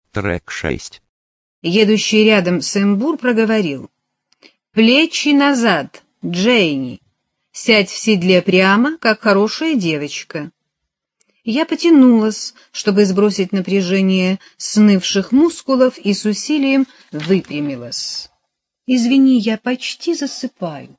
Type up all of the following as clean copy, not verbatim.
Трек 6. Едущий рядом Сэмбур проговорил: «Плечи назад, Джейни. Сядь в седле прямо, как хорошая девочка». Я потянулась, чтобы сбросить напряжение снывших мускулов, и с усилием выпрямилась. «Извини, я почти засыпаю».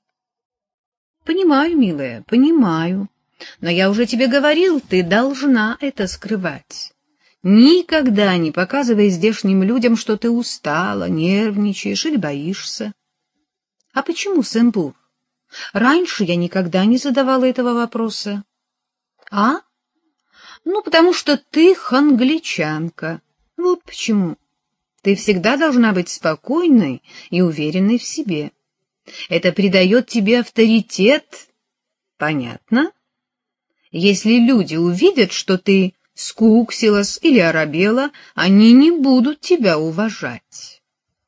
«Понимаю, милая, понимаю. Но я уже тебе говорил, ты должна это скрывать. Никогда не показывай здешним людям, что ты устала, нервничаешь или боишься». «А почему, Сэмбур? Раньше я никогда не задавала этого вопроса». «А? Ну, потому что ты хангличанка. Вот почему. Ты всегда должна быть спокойной и уверенной в себе. Это придает тебе авторитет. Понятно? Если люди увидят, что ты скуксилась или оробела, они не будут тебя уважать».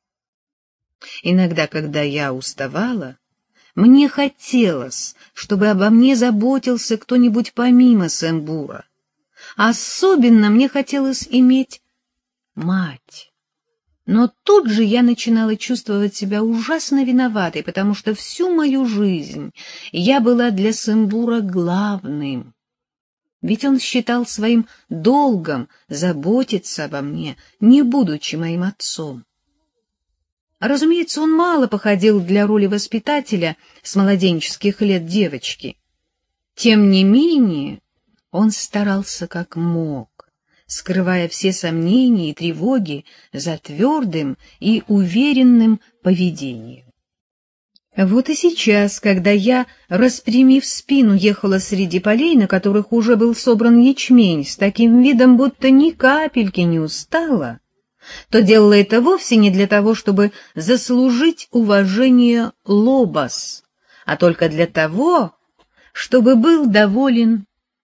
Иногда, когда я уставала, мне хотелось, чтобы обо мне заботился кто-нибудь помимо Сэмбура. Особенно мне хотелось иметь мать. Но тут же я начинала чувствовать себя ужасно виноватой, потому что всю мою жизнь я была для Сэмбура главным. Ведь он считал своим долгом заботиться обо мне, не будучи моим отцом. Разумеется, он мало походил для роли воспитателя с младенческих лет девочки. Тем не менее, он старался как мог, скрывая все сомнения и тревоги за твердым и уверенным поведением. Вот и сейчас, когда я, распрямив спину, ехала среди полей, на которых уже был собран ячмень, с таким видом, будто ни капельки не устала, то делала это вовсе не для того, чтобы заслужить уважение Лобос, а только для того, чтобы был доволен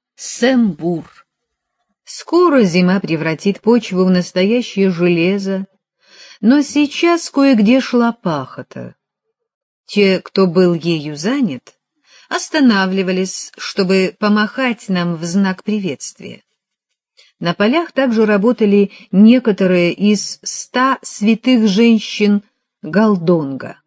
Сэмбур. Скоро зима превратит почву в настоящее железо, но сейчас кое-где шла пахота. Те, кто был ею занят, останавливались, чтобы помахать нам в знак приветствия. На полях также работали некоторые из 100 святых женщин Галдонга.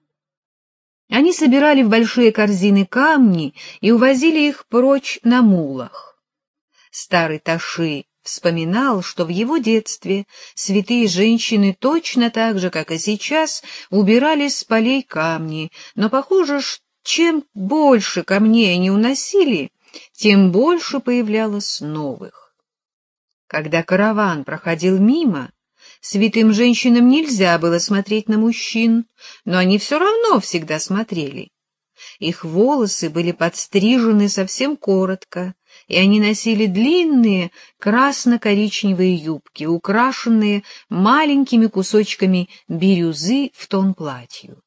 Они собирали в большие корзины камни и увозили их прочь на мулах. Старый Таши вспоминал, что в его детстве святые женщины точно так же, как и сейчас, убирали с полей камни, но похоже, чем больше камней они уносили, тем больше появлялось новых. Когда караван проходил мимо, святым женщинам нельзя было смотреть на мужчин, но они все равно всегда смотрели. Их волосы были подстрижены совсем коротко, и они носили длинные красно-коричневые юбки, украшенные маленькими кусочками бирюзы в тон платью.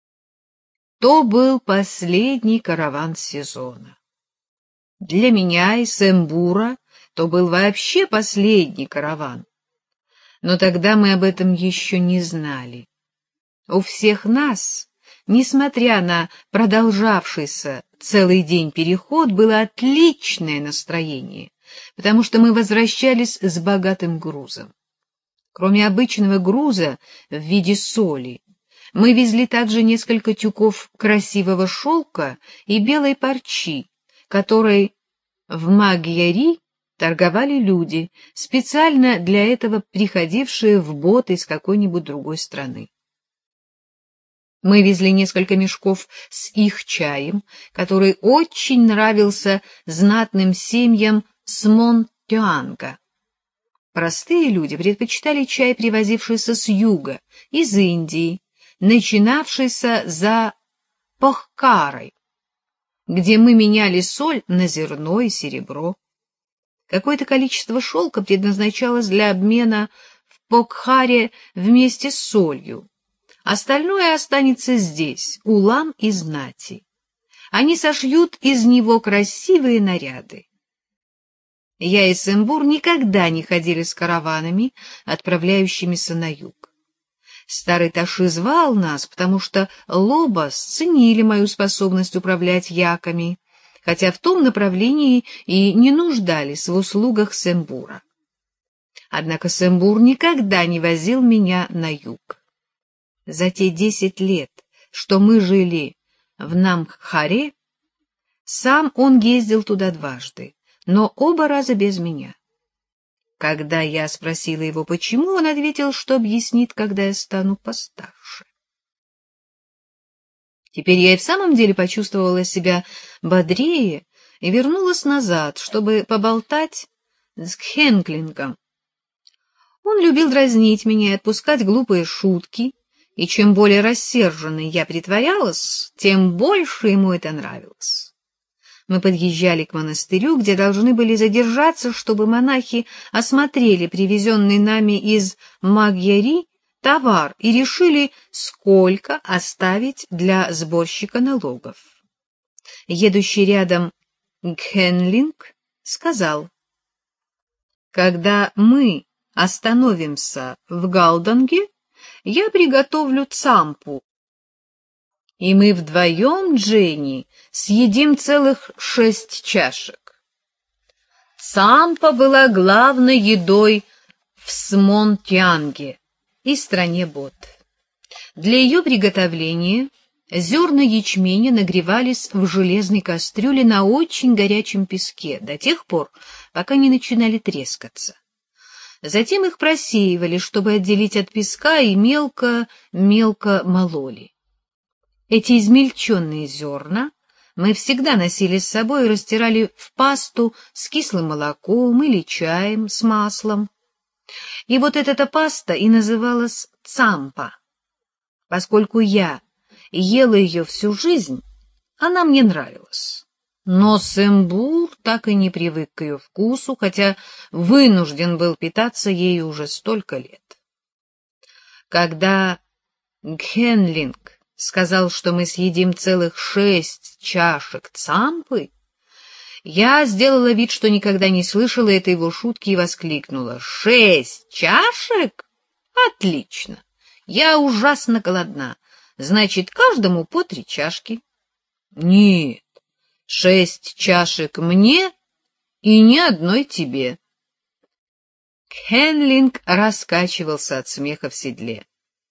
То был последний караван сезона. Для меня и Сэмбура то был вообще последний караван. Но тогда мы об этом еще не знали. У всех нас, несмотря на продолжавшийся целый день переход, было отличное настроение, потому что мы возвращались с богатым грузом. Кроме обычного груза в виде соли, мы везли также несколько тюков красивого шелка и белой парчи, которой в Магьяри торговали люди, специально для этого приходившие в боты из какой-нибудь другой страны. Мы везли несколько мешков с их чаем, который очень нравился знатным семьям с Монтюанга. Простые люди предпочитали чай, привозившийся с юга, из Индии, начинавшийся за Похкарой, где мы меняли соль на зерно и серебро. Какое-то количество шелка предназначалось для обмена в Покхаре вместе с солью. Остальное останется здесь, у лам и знати. Они сошьют из него красивые наряды. Я и Сэмбур никогда не ходили с караванами, отправляющимися на юг. Старый Таши звал нас, потому что Лобос ценили мою способность управлять яками, хотя в том направлении и не нуждались в услугах Сэмбура. Однако Сэмбур никогда не возил меня на юг. За те 10 лет, что мы жили в Намхаре, сам он ездил туда дважды, но оба раза без меня. Когда я спросила его, почему, он ответил, что объяснит, когда я стану постарше. Теперь я и в самом деле почувствовала себя бодрее и вернулась назад, чтобы поболтать с Кхенклингом. Он любил дразнить меня и отпускать глупые шутки, и чем более рассерженной я притворялась, тем больше ему это нравилось. Мы подъезжали к монастырю, где должны были задержаться, чтобы монахи осмотрели привезенный нами из Магьяри товар и решили, сколько оставить для сборщика налогов. Едущий рядом Гхенлинг сказал: «Когда мы остановимся в Галданге, я приготовлю цампу, и мы вдвоем, Дженни, съедим целых 6 чашек». Цампа была главной едой в Смонтьянге и стране Бот. Для ее приготовления зерна ячменя нагревались в железной кастрюле на очень горячем песке до тех пор, пока не начинали трескаться. Затем их просеивали, чтобы отделить от песка, и мелко-мелко мололи. Эти измельченные зерна мы всегда носили с собой и растирали в пасту с кислым молоком или чаем с маслом. И вот эта паста и называлась цампа. Поскольку я ела ее всю жизнь, она мне нравилась. Но Сэмбур так и не привык к ее вкусу, хотя вынужден был питаться ею уже столько лет. Когда Гхенлинг сказал, что мы съедим целых 6 чашек цампы, я сделала вид, что никогда не слышала этой его шутки, и воскликнула: 6 чашек? Отлично! Я ужасно голодна. Значит, каждому по 3 чашки. Нет, 6 чашек мне и ни одной тебе. Гхенлинг раскачивался от смеха в седле.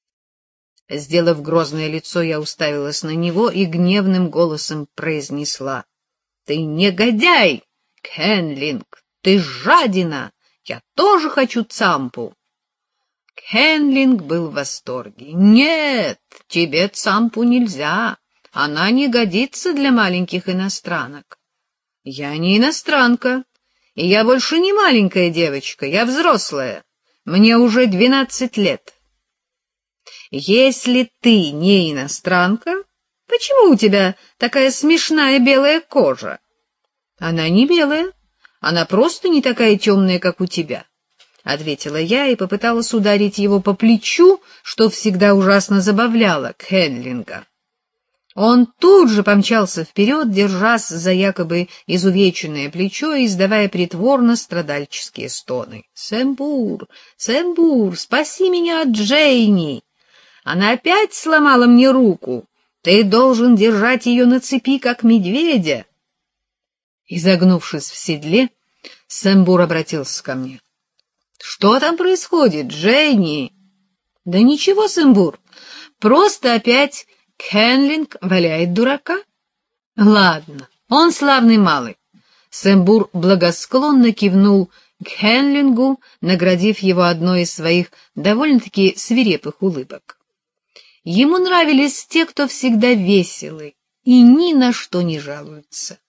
Сделав грозное лицо, я уставилась на него и гневным голосом произнесла: «Ты негодяй, Гхенлинг, ты жадина! Я тоже хочу цампу!» Гхенлинг был в восторге. «Нет, тебе цампу нельзя, она не годится для маленьких иностранок». «Я не иностранка, и я больше не маленькая девочка, я взрослая, мне уже 12 лет». «Если ты не иностранка, почему у тебя такая смешная белая кожа?» «Она не белая, она просто не такая темная, как у тебя», — ответила я и попыталась ударить его по плечу, что всегда ужасно забавляло Гхенлинга. Он тут же помчался вперед, держась за якобы изувеченное плечо и издавая притворно-страдальческие стоны. «Сэмбур, Сэмбур, спаси меня от Джейни! Она опять сломала мне руку. Ты должен держать ее на цепи, как медведя». Изогнувшись в седле, Сэмбур обратился ко мне: «Что там происходит, Дженни?» «Да ничего, Сэмбур, просто опять Гхенлинг валяет дурака». «Ладно, он славный малый». Сэмбур благосклонно кивнул Гхенлингу, наградив его одной из своих довольно-таки свирепых улыбок. Ему нравились те, кто всегда веселый и ни на что не жалуются.